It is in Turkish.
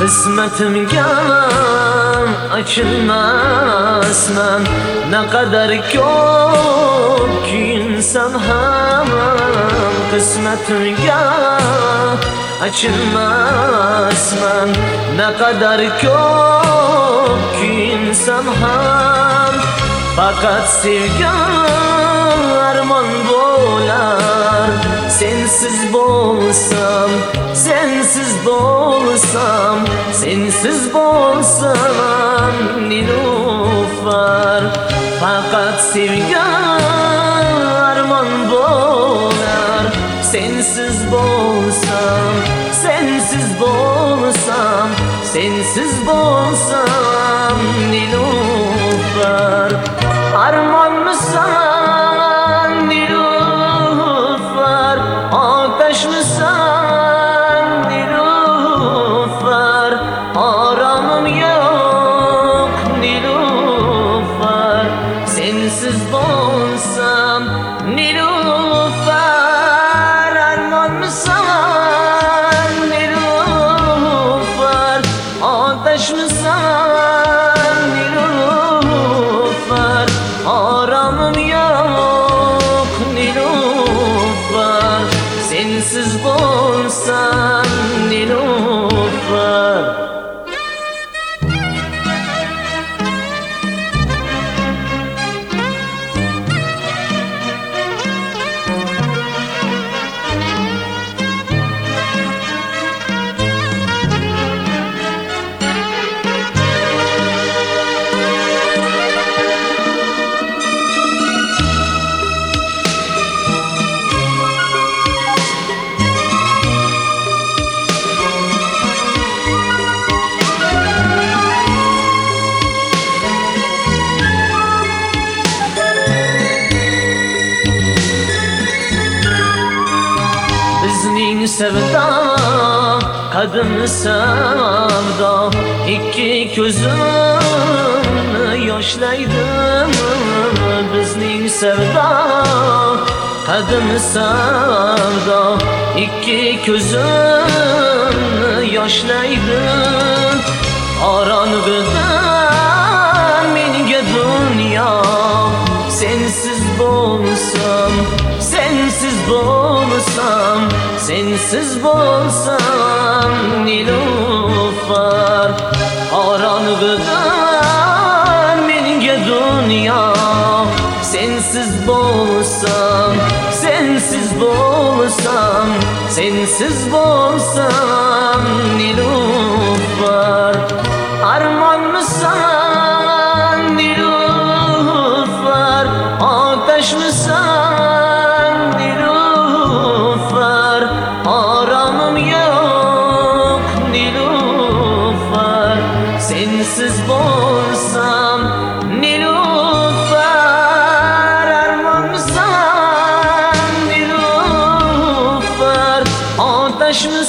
Qismatimga açılmasman, ne kadar ko'p kuyinsam ham. Qismatimga açılmasman, ne kadar ko'p kuyinsam ham. Fakat sevgi armon bo'lar, sensiz bo'lsam, sensiz bo'lsam, sensiz bo'lsam Nilufar. Fakat sevgi armon bo'lar, sensiz bo'lsam, sensiz bo'lsam, sensiz bo'lsam Nilufar. Armonmisan Nilufar, ateşmisan Nilufar. Aramım yok Nilufar, sensiz bo'lsam Nilufar. Armonmisan Nilufar, ateşmisan Nilufar. Aramım yok Nilufar, sensiz bo'lsam Nilufar. Bizning sevda qadimli savdo, ikki ko'zimni yoshlaydi. Bizning sevda qadimli savdo, ikki ko'zimni yoshlaydi. Qorong'ida menga dunyo, sensiz bo'lsam, sensiz bo'lsam, sensiz bo'lsam Nilufar. Qorong'ida menga dunyo, sensiz bo'lsam, sensiz bo'lsam, sensiz bo'lsam Nilufar. Armonmisan Nilufar, ateşmisan Nilufar. Aramım yok Nilufar, sensiz bo'lsam Nilufar. Armonmisan Nilufar, ateşmisan